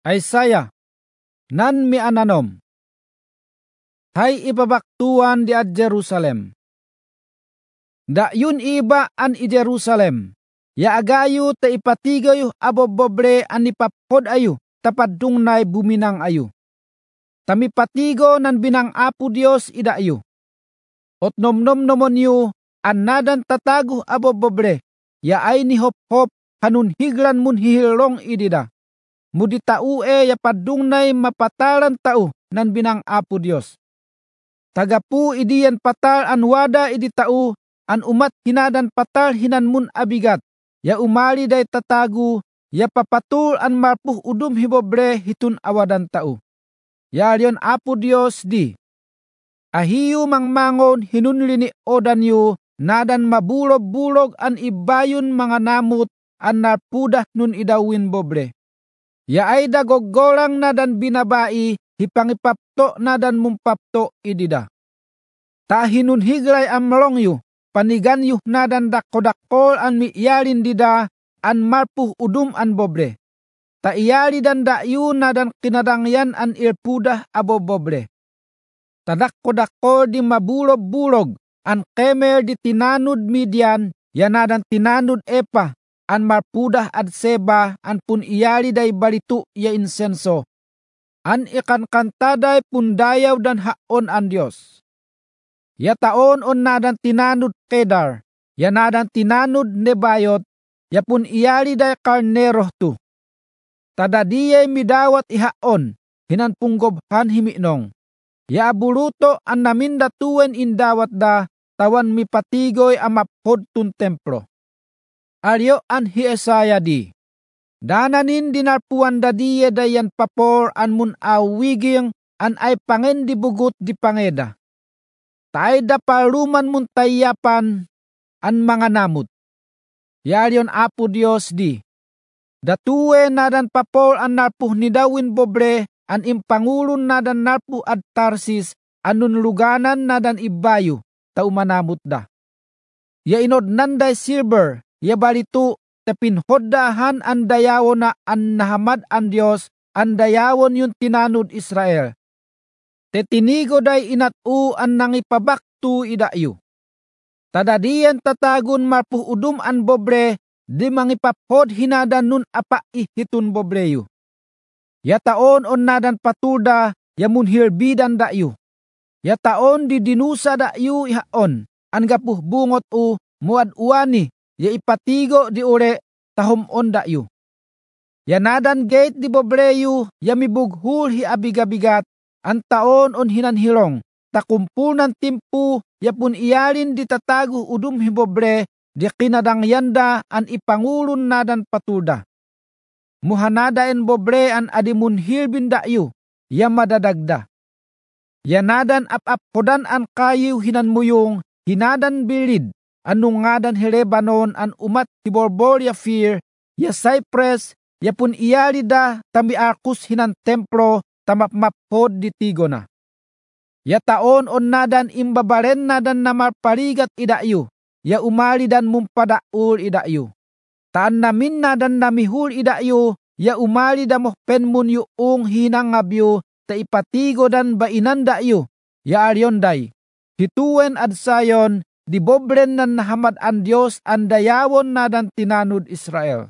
Isaiah, nan mi ananom. Hay ibabaktuan di ad Jerusalem. Da yun iba an i Jerusalem. Ya agayo ta ipatigayo abobobre an ipapod ayo tapadung nay buminang ayo. Tamipatigo nan binang apo Dios ida ayo. Ot nomnom nomon yu an nadan tatago abobobre. Ya ay ni hop-hop hanun higlan mun hihilong idida. Mudi tau ya padung nay mapataran tao nan binang apo Dios. Tagapu idiyan patal an wada idi tao an umat hinadan patal hinan mun abigat. Ya umali day tatagu ya papatul an marpuh udum hibobre hitun awadan tao. Ya riyon apo Dios di. Ahiyu mangmangon hinunlini odan yu nadan mabulog-bulog an ibayon mga namut an narpudah nun idawin bobre. Ya ay dagoggolang nadan binabai hipangipapto nadan mumpapto idida. Tahinun higlay amlong yu panigan yu nadan dakko-dakkol an miyalin dida an marpuh udum an bobre. Ta iyali dan yu nadan kinadangyan an irpudah abo bobre. Tadakko-dakkol di mabulog-bulog an kemer di tinanud Midian ya nadan tinanud Epa an marpudah ad Seba an pun iyali day balitu ya insenso. An ikan kantaday pundayaw dan haon an Dios. Ya taon on nadan tinanud Kedar, ya nadan tinanud Nebayot, ya pun iyali day karneroh tu. Tadadiyay midawat ihaon, hinan punggobhan himinong. Ya abuluto an naminda tuwen indawat da, tawan mipatigoy amapod tun templo. Aryo an Isaiah di. Dananin dinarpuan dadiye dayan papor an mun awiging an ay pangen dibugot di pangeda. Tay da paluman mun tayapan an mga namut. Yaryon apo Dios di. Datuwe nadan papor an narpuh ni dawin bobre an impangulun nadan narpuh ad Tarsis anun luganan nadan ibayo tau manamut da. Ya inod nanday silver. Ya balitu tepinhoddahan an dayawon na an nahamad an Dios an dayawon yung tinanud Israel. Tetinigo day inatu an nangipabaktu idayo. Tadadiyan tatagun marpuh udum an bobre di mangipapod hinadan nun apa ihitun bobreyo. Ya taon on nadan patulda ya munhirbidan dayo. Ya taon di dinusa dayo ihaon an gapuh bungot u muad uani. Ya ipatigo di ure tahom onda yu. Ya nadan gate di bobreyu ya mibughul hi abigabigat an taon on hinanhilong. Takumpul ng timpu ya pun iyalin di tatago udum hi bobre di kinadangyanda an ipangulun nadan patulda. Muhanada en bobre an adimun hilbin da yu ya madadagda. Ya nadan ap-apodan an kayu hinanmuyong hinadan bilid. Anong ngadan hi Lebanon an umat hiborbor ya fear, ya cypress, ya pun iyali da tami arkus hinan templo tamapmapod di tigo na. Ya taon on nadan imbabaren nadan namarparigat idayo, ya umali dan mumpadaul idayo. Taan namin nadan namihul idayo, ya umali da mohpen mun yuong hinang ngabyo, ta ipatigo dan bainan dayo, ya aryonday. Hituwen ad sayon, di bobren nan nahamad an Dios ang dayawon nadan tinanud Israel.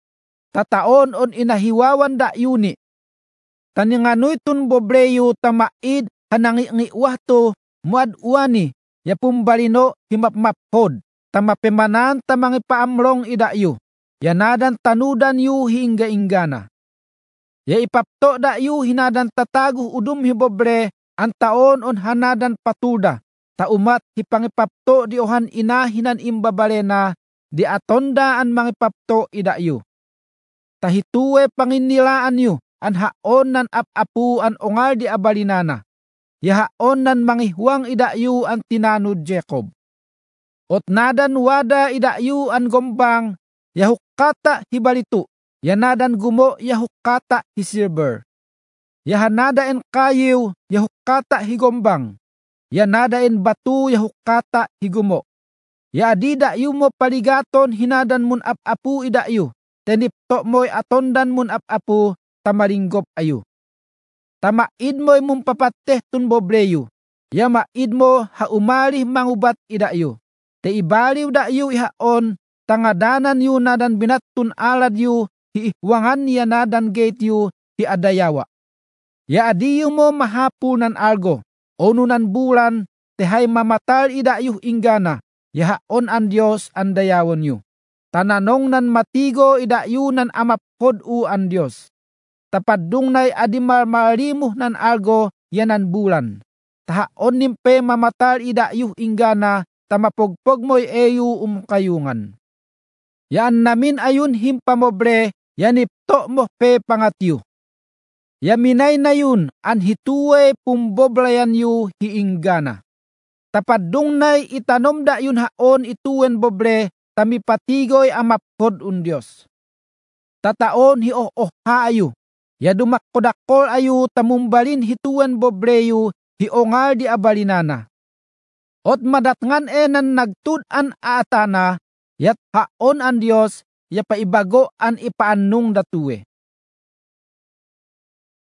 Tataon on inahiwawan da yuni. Taninganoy tun bobreyo tamaid hanangi-ngiwah to muad uani ya pumbalino himapmaphod tamapemanan tamangi paamrong idayo. Ya nadan tanudan yu hingga-ingana. Ya ipapto da yu hinadan tatago udum hibobre ang taon on hanadan patulda. Taumat hipangipapto di ohan ina hinan imbabalena di atonda an mangipapto idayo. Tahituwe panginilaan yu an haon nan ap-apu an ongal di abalinana. Ya haon nan mangihuang idayo an tinanud Jacob. Ot nadan wada idayo an gombang ya hukata hibalitu. Ya nadan gumo ya hukata hisilber. Ya hanada en kayiw ya hukata higombang. Ya nadain batu ya hukata higumo. Ya adida yumo paligaton hinadan mun ap-apu idayo. Tenipto mo'y atondan mun ap-apu tamalinggop ayo. Tamaid mo imong papateh tun bobreyo, ya maid mo ha umalih mangubat idayo. Te ibaliw dayo ihaon, tangadanan yu nadan binatun alad yu, hiihwangan niya nadan gate yu, hiadayawa. Ya adiyo mo mahapunan algo, onunan bulan, tehay mamatal idayo inggana, ya haon an Diyos an dayawon yu. Tananong nan matigo idayo nan amaphod u an Diyos. Tapadungnay adimal malimuh nan algo yanan bulan. Tahaon nimpe mamatal idayo inggana, tamapogpog mo'y eyu umkayungan. Yaan namin ayun himpamobre, yanipto mo pe pangatyo. Yaminay na yun, an hituwe pumboblayan yu hiinggana. Tapadungnay itanom da yun haon ituwen bobre, tamipatigoy amaphod un Diyos. Tataon hi-oh-oha ayu. Ya dumakkodakol ayu tamumbalin hituan bobreyu hiongal di abalinana. Ot madatngan nan nagtud-an aatana, yat haon an Dios, ya paibago an ipaannung datuwe.